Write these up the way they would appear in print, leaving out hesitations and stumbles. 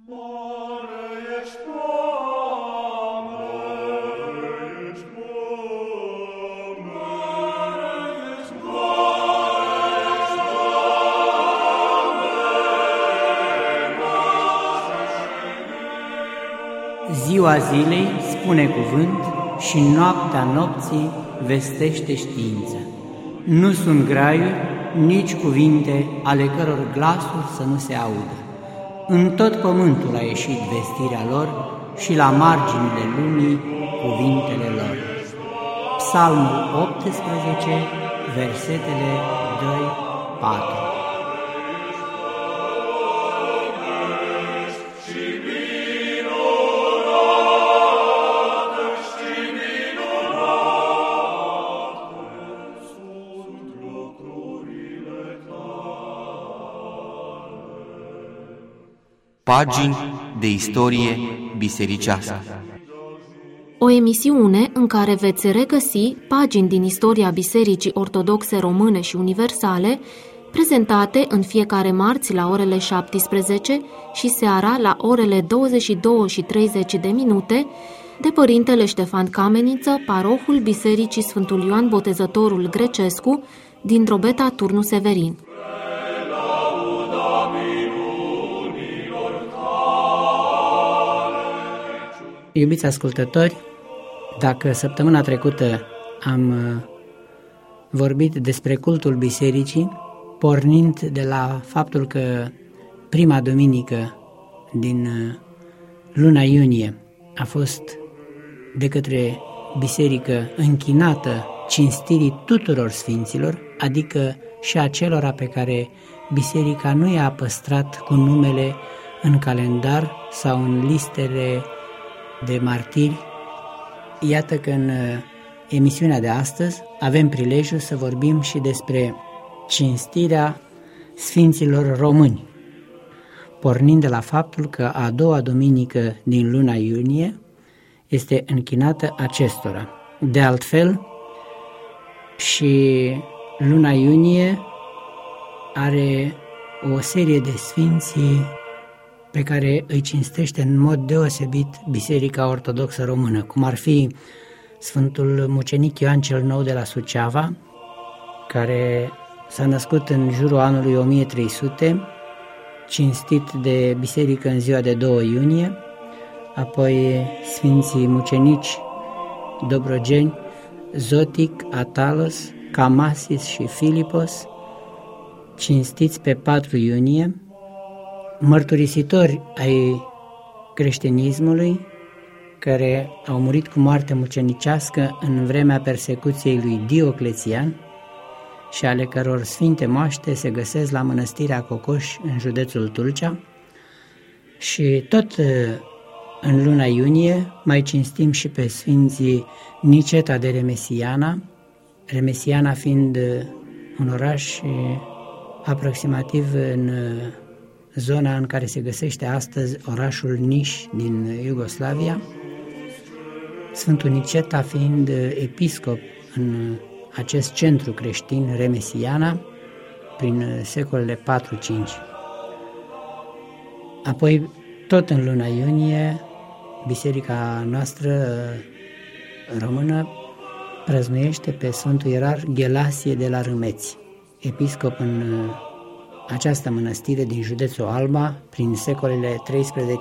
Ziua zilei spune cuvânt și noaptea nopții vestește știință. Nu sunt graiuri, nici cuvinte ale căror glasuri să nu se audă. În tot pământul a ieșit vestirea lor și la marginile lumii cuvintele lor. Psalmul 18, versetele 2-4. Pagini de istorie bisericească. O emisiune în care veți regăsi pagini din istoria Bisericii Ortodoxe Române și Universale, prezentate în fiecare marți la orele 17 și seara la orele 22:30 de Părintele Ștefan Cameniță, parohul Bisericii Sfântul Ioan Botezătorul Grecescu din Drobeta Turnu Severin. Iubiți ascultători, dacă săptămâna trecută am vorbit despre cultul bisericii, pornind de la faptul că prima duminică din luna iunie a fost de către biserică închinată cinstirii tuturor sfinților, adică și acelora pe care biserica nu i-a păstrat cu numele în calendar sau în listele de martiri. Iată că în emisiunea de astăzi avem prilejul să vorbim și despre cinstirea sfinților români, pornind de la faptul că a doua duminică din luna iunie este închinată acestora. De altfel, și luna iunie are o serie de sfinți pe care îi cinstește în mod deosebit Biserica Ortodoxă Română, cum ar fi Sfântul Mucenic Ioan cel Nou de la Suceava, care s-a născut în jurul anului 1300, cinstit de biserică în ziua de 2 iunie, apoi Sfinții Mucenici Dobrogeni, Zotic, Atalos, Camasis și Filipos, cinstiți pe 4 iunie, mărturisitori ai creștinismului, care au murit cu moarte mucenicească în vremea persecuției lui Dioclețian și ale căror sfinte moaște se găsesc la mănăstirea Cocoș în județul Tulcea. Și tot în luna iunie mai cinstim și pe sfinții Niceta de Remesiana, Remesiana fiind un oraș aproximativ în zona în care se găsește astăzi orașul Niș din Iugoslavia, Sfântul Niceta fiind episcop în acest centru creștin, Remesiana, prin secolele 4-5. Apoi, tot în luna iunie, biserica noastră română prăznuiește pe Sfântul Ierar Ghelasie de la Râmeți, episcop în această mănăstire din județul Alba prin secolele 13-14.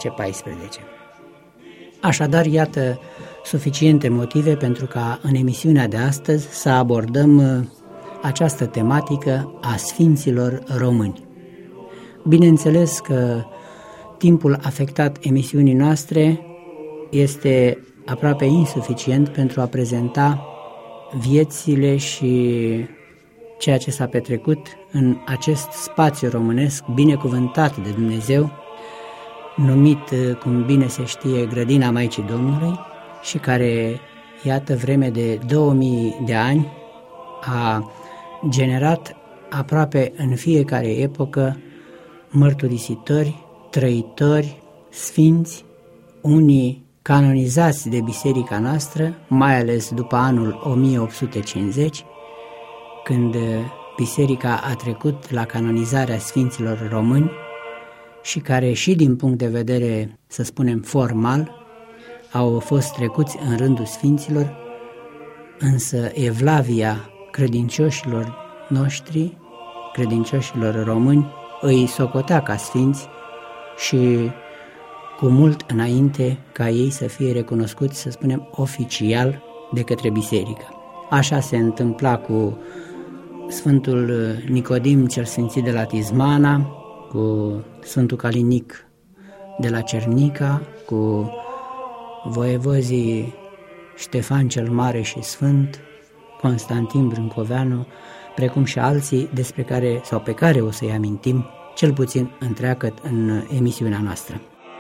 Așadar, iată suficiente motive pentru ca în emisiunea de astăzi să abordăm această tematică a sfinților români. Bineînțeles că timpul afectat emisiunii noastre este aproape insuficient pentru a prezenta viețile și ceea ce s-a petrecut în acest spațiu românesc binecuvântat de Dumnezeu, numit, cum bine se știe, Grădina Maicii Domnului, și care, iată, vreme de 2000 de ani a generat aproape în fiecare epocă mărturisitori, trăitori, sfinți, unii canonizați de biserica noastră, mai ales după anul 1850, când biserica a trecut la canonizarea sfinților români, și care și din punct de vedere, să spunem, formal, au fost trecuți în rândul sfinților, însă evlavia credincioșilor noștri, credincioșilor români, îi socotea ca sfinți și cu mult înainte ca ei să fie recunoscuți, să spunem, oficial de către biserică. Așa se întâmpla cu Sfântul Nicodim cel Sfințit de la Tizmana, cu Sfântul Calinic de la Cernica, cu voievozii Ștefan cel Mare și Sfânt, Constantin Brâncoveanu, precum și alții despre care sau pe care o să-i amintim cel puțin întreagăt în emisiunea noastră.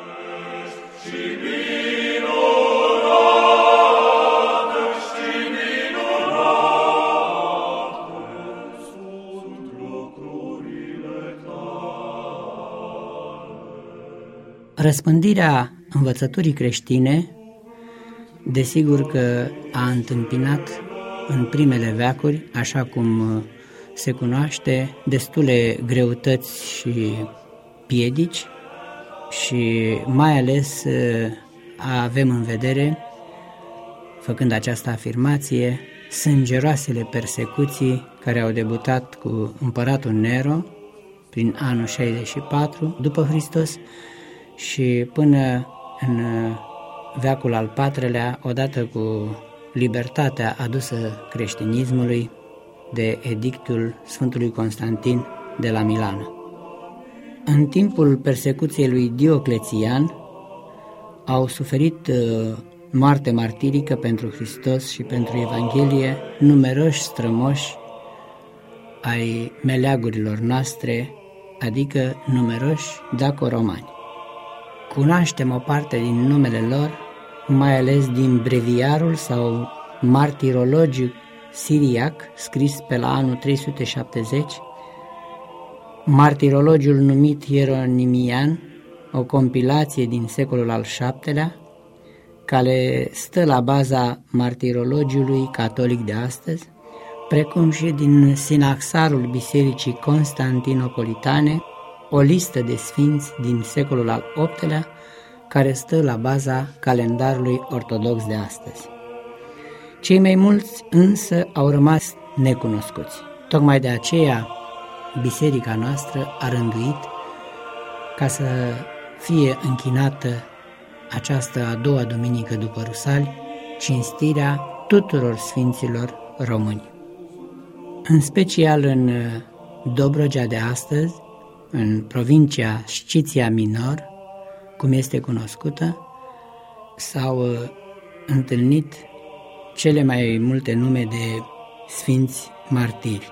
Răspândirea învățăturii creștine, desigur că a întâmpinat în primele veacuri, așa cum se cunoaște, destule greutăți și piedici și mai ales avem în vedere, făcând această afirmație, sângeroasele persecuții care au debutat cu împăratul Nero prin anul 64 după Hristos și până în veacul al IV-lea, odată cu libertatea adusă creștinismului de edictul Sfântului Constantin de la Milano. În timpul persecuției lui Dioclețian au suferit moarte martirică pentru Hristos și pentru Evanghelie numeroși strămoși ai meleagurilor noastre, adică numeroși daco-romani. Cunoaștem o parte din numele lor, mai ales din breviarul sau martirologiu siriac, scris pe la anul 370, martirologiul numit Hieronimian, o compilație din secolul al VII-lea, care stă la baza martirologiului catolic de astăzi, precum și din sinaxarul Bisericii Constantinopolitane, o listă de sfinți din secolul al VIII-lea, care stă la baza calendarului ortodox de astăzi. Cei mai mulți însă au rămas necunoscuți. Tocmai de aceea biserica noastră a rânduit ca să fie închinată această a doua duminică după Rusali, cinstirea tuturor sfinților români. În special în Dobrogea de astăzi, în provincia Sciția Minor, cum este cunoscută, s-au întâlnit cele mai multe nume de sfinți martiri.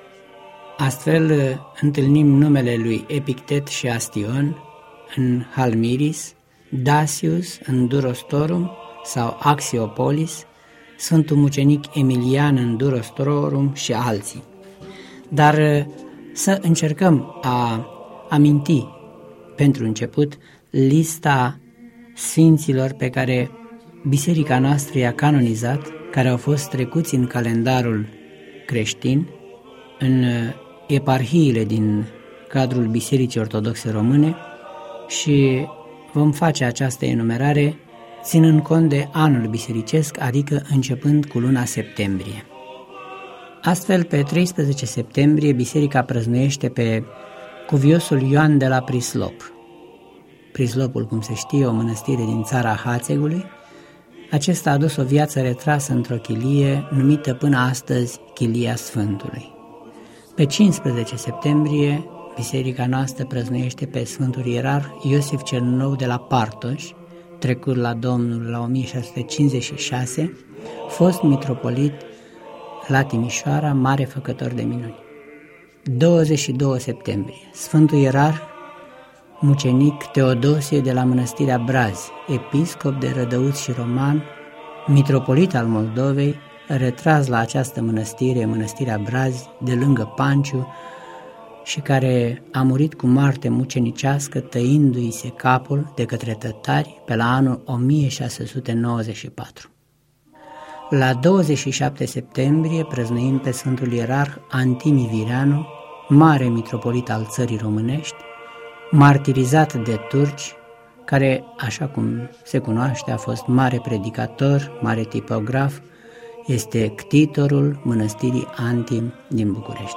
Astfel întâlnim numele lui Epictet și Astion în Halmiris, Dacius în Durostorum sau Axiopolis, Sfântul Mucenic Emilian în Durostorum și alții. Dar să încercăm a aminti pentru început lista sfinților pe care biserica noastră i-a canonizat, care au fost trecuți în calendarul creștin, în eparhiile din cadrul Bisericii Ortodoxe Române și vom face această enumerare ținând cont de anul bisericesc, adică începând cu luna septembrie. Astfel, pe 13 septembrie, biserica prăznuiește pe cuviosul Ioan de la Prislop. Prislopul, cum se știe, o mănăstire din țara Hațegului. Acesta a dus o viață retrasă într-o chilie numită până astăzi Chilia Sfântului. Pe 15 septembrie, biserica noastră prăznuiește pe Sfântul Ierarh Iosif cel Nou de la Partoș, trecut la Domnul la 1656, fost mitropolit la Timișoara, mare făcător de minuni. 22 septembrie, Sfântul Ierarh Mucenic Teodosie de la Mănăstirea Brazi, episcop de Rădăuți și Roman, mitropolit al Moldovei, retras la această mănăstire, Mănăstirea Brazi, de lângă Panciu, și care a murit cu moarte mucenicească, tăindu-i se capul de către tătari pe la anul 1694. La 27 septembrie prăznuim pe Sfântul Ierarh Antimi Vireanu, mare mitropolit al țării românești, martirizat de turci, care, așa cum se cunoaște, a fost mare predicator, mare tipograf, este ctitorul mănăstirii Antim din București.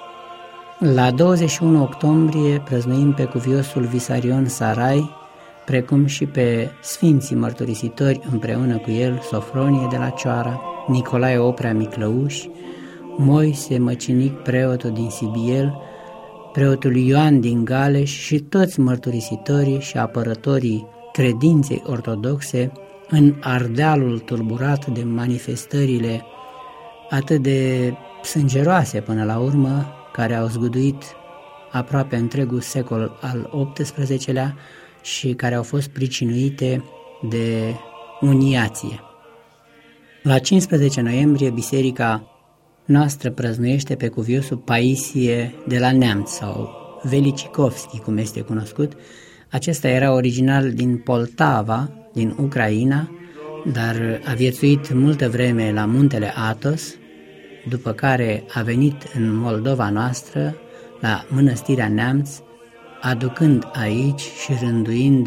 La 21 octombrie prăznuim pe cuviosul Visarion Sarai, precum și pe sfinții mărturisitori împreună cu el, Sofronie de la Cioara, Nicolae Oprea Miclăuș, Moise Măcinic, preotul din Sibiel, preotul Ioan din Galeș și toți mărturisitorii și apărătorii credinței ortodoxe în Ardealul tulburat de manifestările atât de sângeroase până la urmă, care au zguduit aproape întregul secol al XVIII-lea și care au fost pricinuite de uniație. La 15 noiembrie, biserica noastră prăznuiește pe cuviosul Paisie de la Neamț sau Velicicovski, cum este cunoscut. Acesta era original din Poltava, din Ucraina, dar a viețuit multă vreme la muntele Athos, după care a venit în Moldova noastră, la mănăstirea Neamț, aducând aici și rânduind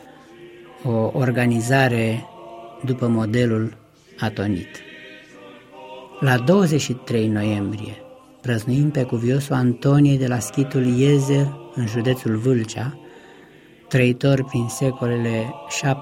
o organizare după modelul atonit. La 23 noiembrie prăznuim pe cuviosul Antonie de la schitul Iezer, în județul Vâlcea, trăitor prin secolele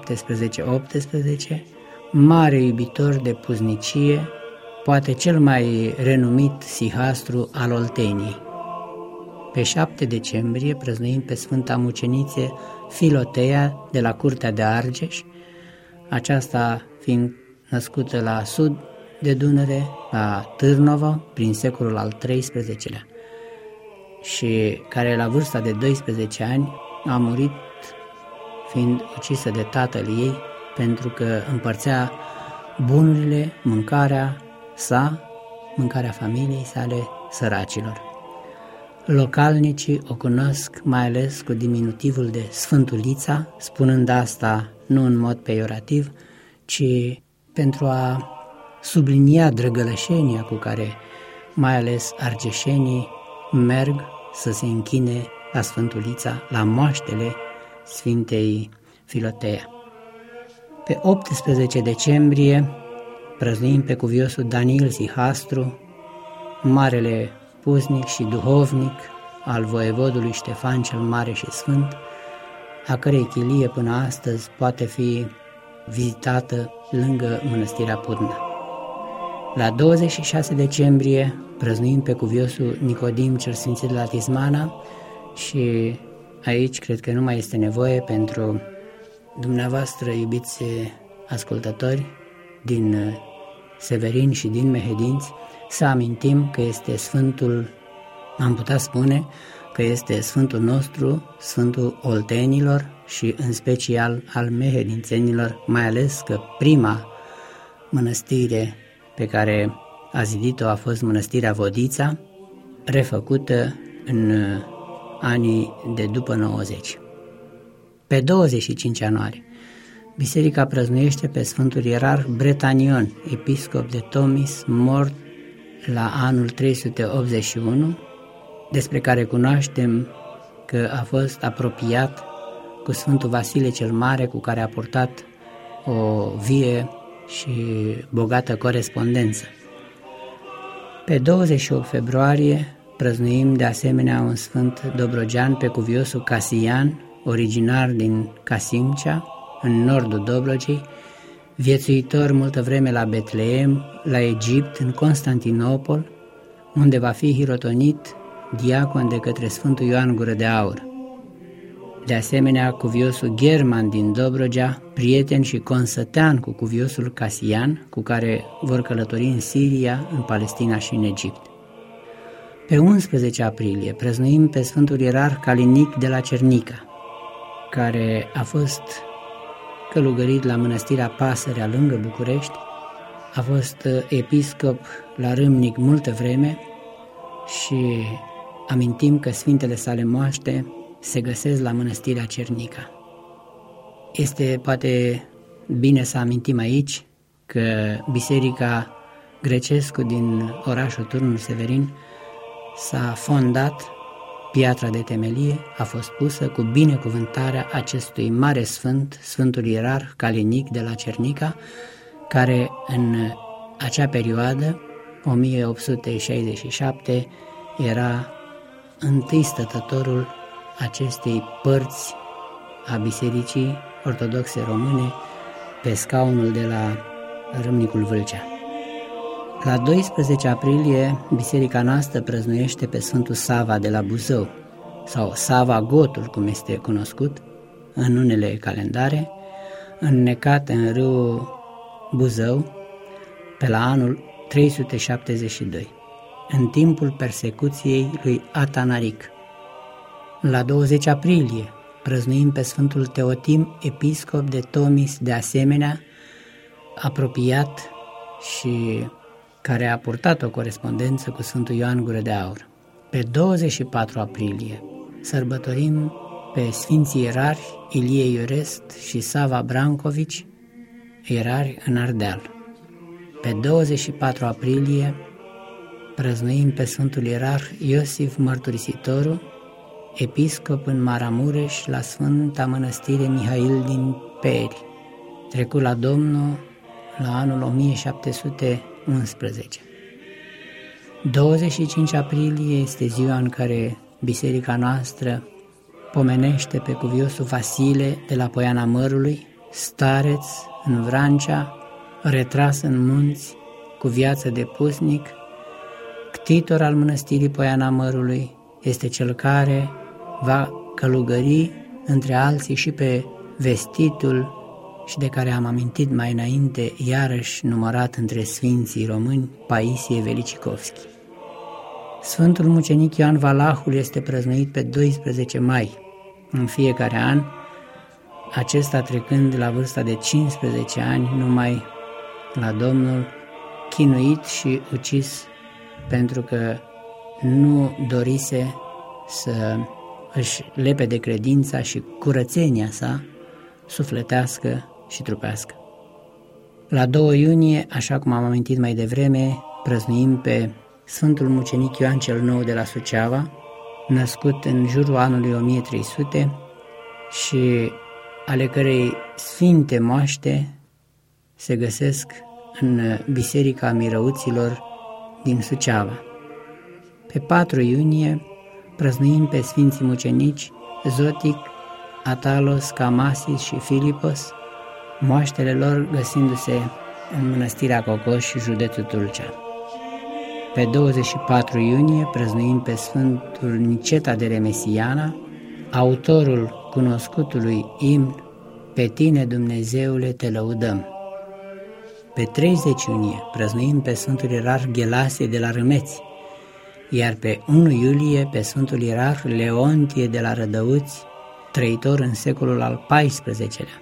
17-18, mare iubitor de puznicie, poate cel mai renumit sihastru al Olteniei. Pe 7 decembrie prăznuim pe Sfânta Mucenițe Filotea de la Curtea de Argeș, aceasta fiind născută la sud de Dunăre, la Târnova, prin secolul al XIII-lea, și care la vârsta de 12 ani a murit fiind ucisă de tatăl ei pentru că împărțea bunurile, mâncarea sa, mâncarea familiei sale, săracilor. Localnicii o cunosc mai ales cu diminutivul de Sfântulița, spunând asta nu în mod peiorativ, ci pentru a sublinia drăgălășenia cu care mai ales argeșenii merg să se închine la Sfântulița, la moaștele Sfintei Filotea. Pe 18 decembrie prăznuim pe cuviosul Daniil Sihastru, marele puznic și duhovnic al voievodului Ștefan cel Mare și Sfânt, a cărei chilie până astăzi poate fi vizitată lângă mănăstirea Pudna. La 26 decembrie prăznuim pe cuviosul Nicodim cel Sfințit de la Tismana și aici cred că nu mai este nevoie pentru dumneavoastră, iubiți ascultători din Severin și din Mehedinți, să amintim că este Sfântul, am putea spune că este Sfântul nostru, Sfântul Oltenilor și în special al mehedințenilor, mai ales că prima mănăstire pe care a zidit-o a fost mănăstirea Vodița, refăcută în anii de după 90. Pe 25 ianuarie, biserica prăznuiește pe Sfântul Ierarh Bretanion, episcop de Tomis, mort la anul 381, despre care cunoaștem că a fost apropiat cu Sfântul Vasile cel Mare, cu care a purtat o vie și bogată corespondență. Pe 28 februarie prăznuim de asemenea un sfânt dobrogean pe cuviosul Casian, originar din Casimcea, în nordul Dobrogei, viețuitor multă vreme la Betleem, la Egipt, în Constantinopol, unde va fi hirotonit diacon de către Sfântul Ioan Gură de Aur. De asemenea, cuviosul German din Dobrogea, prieten și consătean cu cuviosul Casian, cu care vor călători în Siria, în Palestina și în Egipt. Pe 11 aprilie prăznuim pe Sfântul Ierarh Calinic de la Cernica, care a fost călugărit la mănăstirea Pasărea lângă București, a fost episcop la Râmnic multă vreme și amintim că sfintele sale moaște se găsesc la mănăstirea Cernica. Este poate bine să amintim aici că biserica Grecescu din orașul Turnul Severin s-a fondat piatra de temelie a fost pusă cu binecuvântarea acestui mare sfânt, Sfântul Ierarh Calinic de la Cernica, care în acea perioadă, 1867, era întâi stătătorul acestei părți a Bisericii Ortodoxe Române pe scaunul de la Râmnicul Vâlcea. La 12 aprilie, biserica noastră prăznuiește pe Sfântul Sava de la Buzău, sau Sava Gotul, cum este cunoscut în unele calendare, înnecat în râul Buzău pe la anul 372, în timpul persecuției lui Atanaric. La 20 aprilie prăznuim pe Sfântul Teotim, episcop de Tomis, de asemenea apropiat și care a purtat o corespondență cu Sfântul Ioan Gură de Aur. Pe 24 aprilie sărbătorim pe Sfinții Ierari Ilie Iorest și Sava Brancovici, ierari în Ardeal. Pe 24 aprilie prăznuim pe Sfântul Ierarh Iosif Mărturisitorul, episcop în Maramureș la Sfânta Mănăstire Mihail din Peri, trecut la Domnul la anul 1711. 25 aprilie este ziua în care biserica noastră pomenește pe cuviosul Vasile de la Poiana Mărului, stareț în Vrancea, retras în munți cu viață de pusnic, ctitor al mănăstirii Poiana Mărului, este cel care va călugări între alții și pe vestitul și de care am amintit mai înainte, iarăși numărat între sfinții români, Paisie Velicicovski. Sfântul mucenic Ioan Valahul este prăznuit pe 12 mai în fiecare an, acesta trecând la vârsta de 15 ani numai la Domnul, chinuit și ucis pentru că nu dorise să își lepe de credința și curățenia sa sufletească și trupească. La 2 iunie, așa cum am amintit mai devreme, prăznuim pe Sfântul mucenic Ioan cel Nou de la Suceava, născut în jurul anului 1300 și ale cărei sfinte moaște se găsesc în Biserica Mirăuților din Suceava. Pe 4 iunie prăznuim pe Sfinții mucenici Zotic, Atalos, Camasis și Filipos, moaștele lor găsindu-se în Mănăstirea Cocoș, județul Tulcea. Pe 24 iunie prăznuim pe Sfântul Niceta de Remesiana, autorul cunoscutului imn Pe tine, Dumnezeule, te lăudăm. Pe 30 iunie prăznuim pe Sfântul Ierarh Ghelasie de la Râmeți, iar pe 1 iulie pe Sfântul Ierarh Leontie de la Rădăuți, trăitor în secolul al XIV-lea.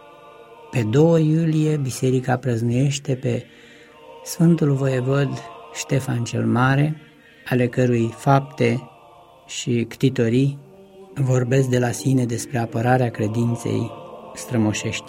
Pe 2 iulie biserica prăznuiește pe Sfântul Voievod Ștefan cel Mare, ale cărui fapte și ctitorii vorbesc de la sine despre apărarea credinței strămoșești.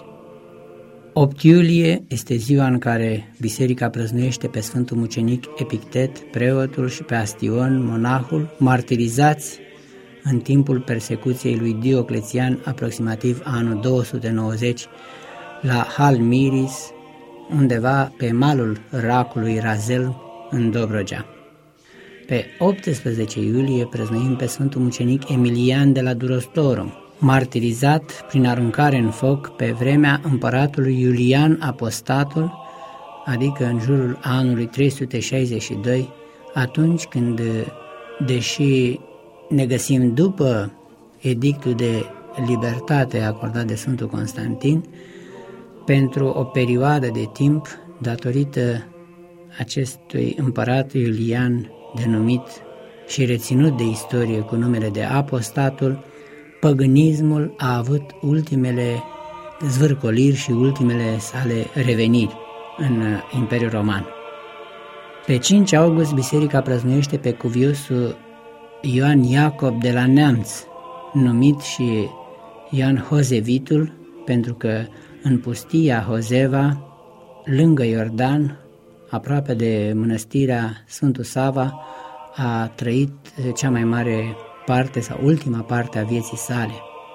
8 iulie este ziua în care biserica prăznuiește pe Sfântul mucenic Epictet, preotul, și pe Astion, monahul, martirizați în timpul persecuției lui Dioclețian, aproximativ anul 290, la Halmiris, undeva pe malul racului Razel, în Dobrogea. Pe 18 iulie prăznuim pe Sfântul mucenic Emilian de la Durostorum, martirizat prin aruncare în foc pe vremea împăratului Iulian Apostatul, adică în jurul anului 362, atunci când, deși ne găsim după edictul de libertate acordat de Sfântul Constantin, pentru o perioadă de timp, datorită acestui împărat Iulian denumit și reținut de istorie cu numele de Apostatul, păgânismul a avut ultimele zvârcoliri și ultimele sale reveniri în Imperiul Roman. Pe 5 august biserica prăznuiește pe cuviosul Ioan Iacob de la Neamț, numit și Ioan Hozevitul, pentru că în pustia Hozeva, lângă Iordan, aproape de mănăstirea Sfântul Sava, a trăit cea mai mare parte sau ultima parte a vieții sale.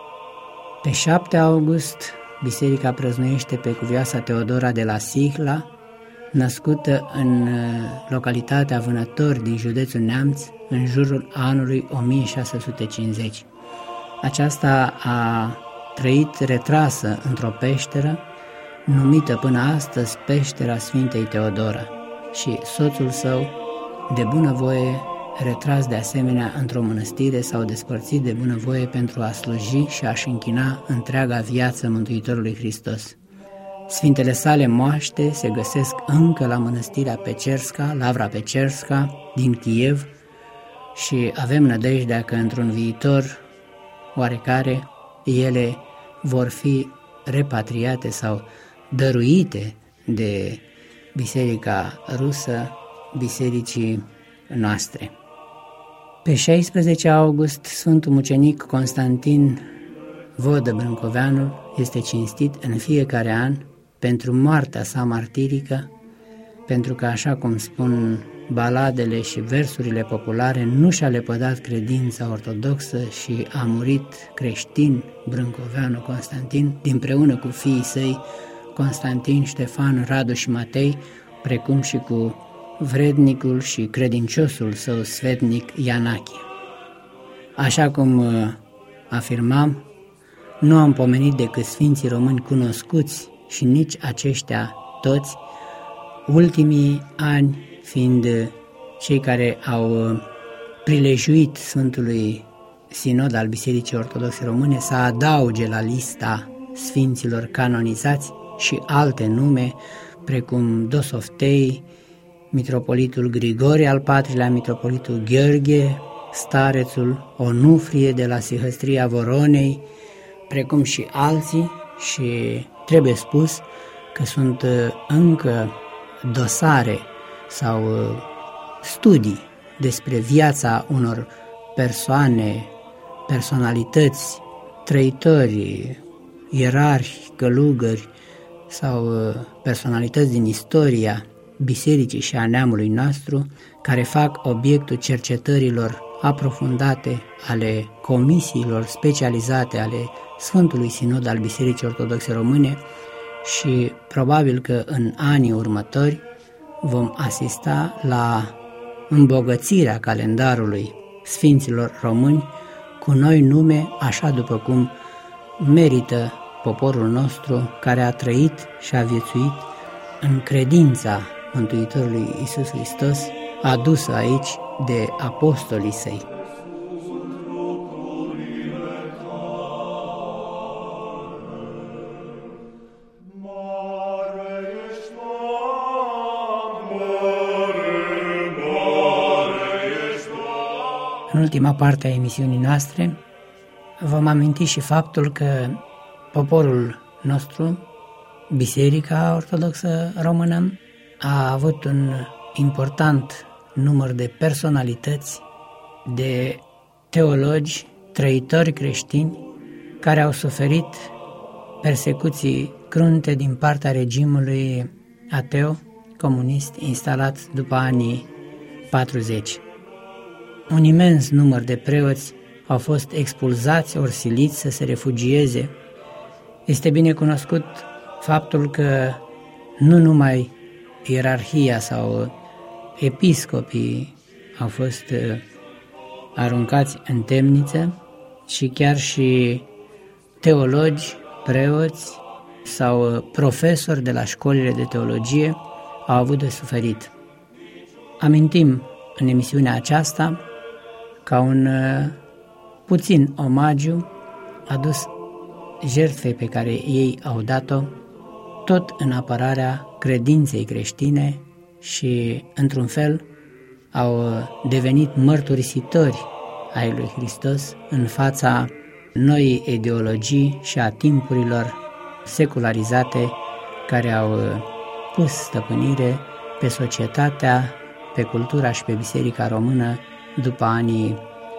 Pe 7 august, biserica prăznuiește pe cuvioasa Teodora de la Sihla, născută în localitatea Vânători din județul Neamț în jurul anului 1650. Aceasta a trăit retrasă într-o peșteră, numită până astăzi Peștera Sfintei Teodora, și soțul său, de bunăvoie, retras de asemenea într-o mănăstire, s-au despărțit de bunăvoie pentru a sluji și a-și închina întreaga viață Mântuitorului Hristos. Sfintele sale moaște se găsesc încă la mănăstirea Pecerska, Lavra Pecerska, din Kiev, și avem nădejdea că într-un viitor oarecare ele vor fi repatriate sau dăruite de Biserica Rusă, bisericii noastre. Pe 16 august, Sfântul Mucenic Constantin Vodă Brâncoveanul este cinstit în fiecare an pentru moartea sa martirică, pentru că, așa cum spun baladele și versurile populare, nu și-a lepădat credința ortodoxă și a murit creștin Brâncoveanu Constantin, dinpreună cu fiii săi Constantin, Ștefan, Radu și Matei, precum și cu vrednicul și credinciosul său sfetnic Ianachie. Așa cum afirmam, nu am pomenit decât sfinții români cunoscuți și nici aceștia toți, ultimii ani fiind cei care au prilejuit Sfântului Sinod al Bisericii Ortodoxe Române să adauge la lista sfinților canonizați și alte nume, precum Dosoftei, Mitropolitul Grigore al IV-lea, Mitropolitul Gheorghe, Starețul Onufrie de la Sihăstria Voronei, precum și alții, și trebuie spus că sunt încă dosare sau studii despre viața unor persoane, personalități, trăitori, ierarhi, călugări sau personalități din istoria bisericii și a neamului nostru, care fac obiectul cercetărilor aprofundate ale comisiilor specializate ale Sfântului Sinod al Bisericii Ortodoxe Române, și probabil că în anii următori vom asista la îmbogățirea calendarului Sfinților Români cu noi nume, așa după cum merită poporul nostru, care a trăit și a viețuit în credința Mântuitorului Iisus Hristos, adusă aici de apostolii săi. În ultima parte a emisiunii noastre vom aminti și faptul că poporul nostru, Biserica Ortodoxă Română, a avut un important număr de personalități, de teologi, trăitori creștini, care au suferit persecuții crunte din partea regimului ateu, comunist, instalat după anii 40. Un imens număr de preoți au fost expulzați ori siliți să se refugieze. Este bine cunoscut faptul că nu numai ierarhia sau episcopii au fost aruncați în temniță, și chiar și teologi, preoți sau profesori de la școlile de teologie au avut de suferit. Amintim în emisiunea aceasta ca un puțin omagiu adus jertfei pe care ei au dat-o, tot în apărarea credinței creștine, și, într-un fel, au devenit mărturisitori ai lui Hristos în fața noii ideologii și a timpurilor secularizate care au pus stăpânire pe societatea, pe cultura și pe Biserica Română după anii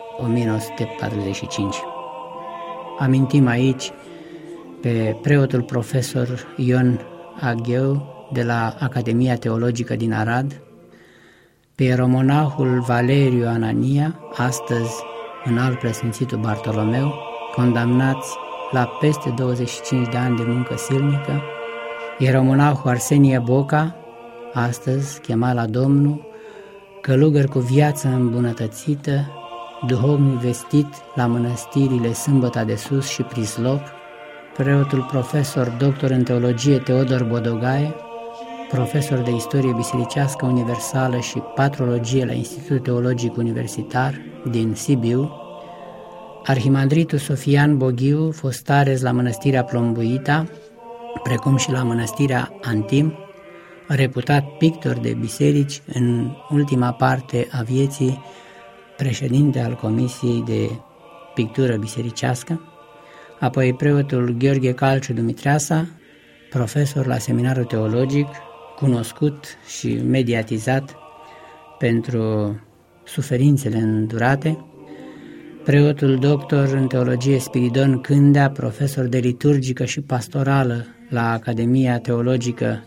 1945. Amintim aici pe preotul profesor Ion Agheu de la Academia Teologică din Arad, pe ieromonahul Valeriu Anania, astăzi înalt preasfințitul Bartolomeu, condamnați la peste 25 de ani de muncă silnică, ieromonahul Arsenie Boca, astăzi chemat la Domnul, călugăr cu viață îmbunătățită, duhovnic vestit la mănăstirile Sâmbăta de Sus și Prislop, preotul profesor doctor în teologie Teodor Bodogaie, profesor de istorie bisericească universală și patrologie la Institutul Teologic Universitar din Sibiu, arhimandritul Sofian Boghiu, fostares la mănăstirea Plombuita, precum și la mănăstirea Antim, reputat pictor de biserici, în ultima parte a vieții președinte al Comisiei de Pictură Bisericească, apoi preotul Gheorghe Calciu Dumitreasa, profesor la Seminarul Teologic, cunoscut și mediatizat pentru suferințele îndurate, preotul doctor în teologie Spiridon Cândea, profesor de liturgică și pastorală la Academia Teologică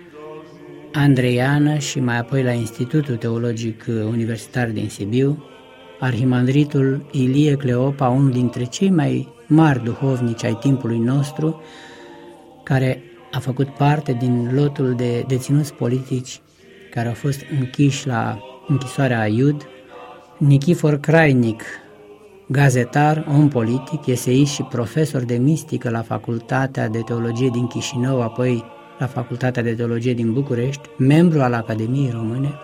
Andreiană și mai apoi la Institutul Teologic Universitar din Sibiu, arhimandritul Ilie Cleopa, unul dintre cei mai mari duhovnici ai timpului nostru, care a făcut parte din lotul de deținuți politici care au fost închiși la închisoarea Aiud, Nichifor Crainic, gazetar, om politic, eseist și profesor de mistică la Facultatea de Teologie din Chișinău, apoi la Facultatea de Teologie din București, membru al Academiei Române,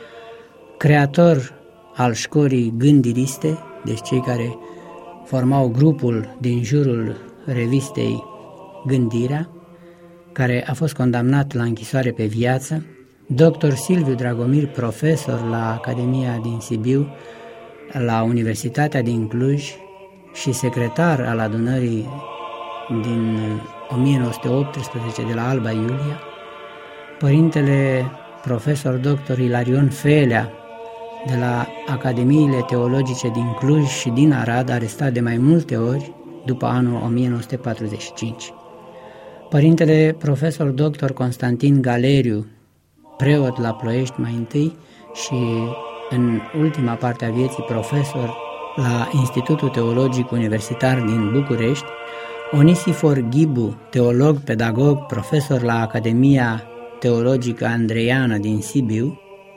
creator al școlii gândiriste, deci cei care formau grupul din jurul revistei Gândirea, care a fost condamnat la închisoare pe viață, dr. Silviu Dragomir, profesor la Academia din Sibiu, la Universitatea din Cluj și secretar al adunării din 1918 de la Alba Iulia, părintele profesor dr. Ilarion Felea de la Academiile Teologice din Cluj și din Arad, arestat de mai multe ori după anul 1945. Părintele profesor dr. Constantin Galeriu, preot la Ploiești mai întâi și în ultima parte a vieții profesor la Institutul Teologic Universitar din București, Onisifor Ghibu, teolog, pedagog, profesor la Academia Teologică Andreiană din Sibiu,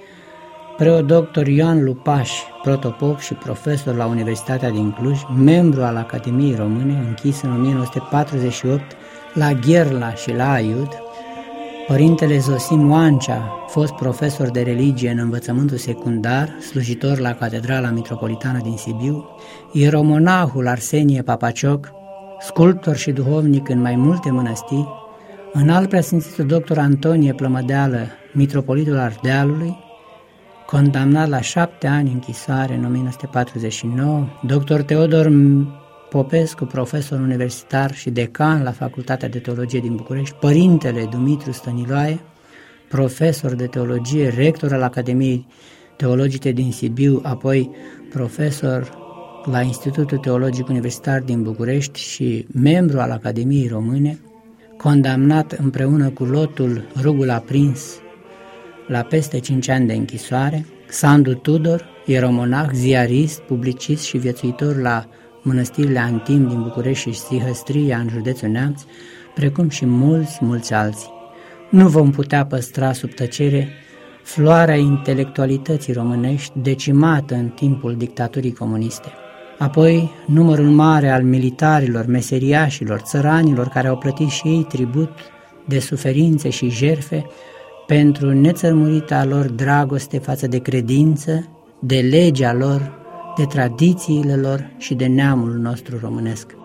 preot dr. Ioan Lupaș, protopop și profesor la Universitatea din Cluj, membru al Academiei Române, închis în 1948 la Gherla și la Aiud, părintele Zosim Oancea, fost profesor de religie în învățământul secundar, slujitor la Catedrala Mitropolitană din Sibiu, ieromonahul Arsenie Papacioc, sculptor și duhovnic în mai multe mănăstiri, înalt preasfințitul dr. Antonie Plămădeală, mitropolitul Ardealului, condamnat la 7 ani închisoare în 1949, dr. Teodor Popescu, profesor universitar și decan la Facultatea de Teologie din București, părintele Dumitru Stăniloae, profesor de teologie, rector al Academiei Teologice din Sibiu, apoi profesor la Institutul Teologic Universitar din București și membru al Academiei Române, condamnat împreună cu lotul Rugul Aprins la peste 5 ani de închisoare, Sandu Tudor, ieromonah, ziarist, publicist și viețuitor la mănăstirile Antim din București și Sihăstria în județul Neamț, precum și mulți alții. Nu vom putea păstra sub tăcere floarea intelectualității românești decimată în timpul dictaturii comuniste. Apoi, numărul mare al militarilor, meseriașilor, țăranilor care au plătit și ei tribut de suferințe și jerfe pentru nețărmurita lor dragoste față de credință, de legea lor, de tradițiile lor și de neamul nostru românesc.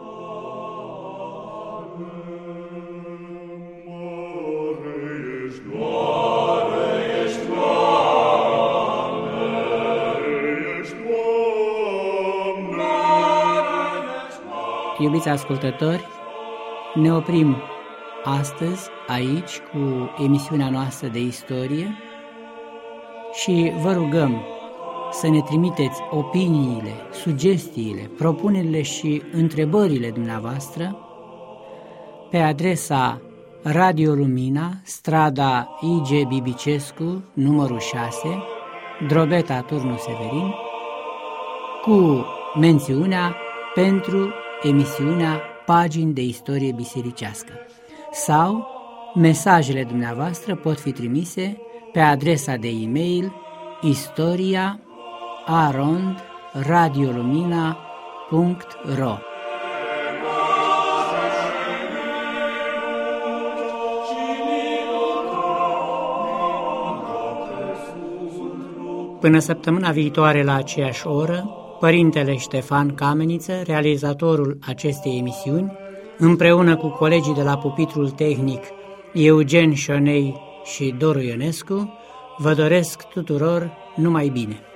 Iubiți ascultători, ne oprim astăzi aici cu emisiunea noastră de istorie și vă rugăm să ne trimiteți opiniile, sugestiile, propunerile și întrebările dumneavoastră pe adresa Radio Lumina, strada I.G. Bibicescu, numărul 6, Drobeta, Turnul Severin, cu mențiunea pentru emisiunea Pagini de Istorie Bisericească sau mesajele dumneavoastră pot fi trimise pe adresa de e-mail istoria@radiolumina.ro. Până săptămâna viitoare la aceeași oră, Părintele Ștefan Cameniță, realizatorul acestei emisiuni, împreună cu colegii de la pupitrul tehnic Eugen Șonei și Doru Ionescu, vă doresc tuturor numai bine.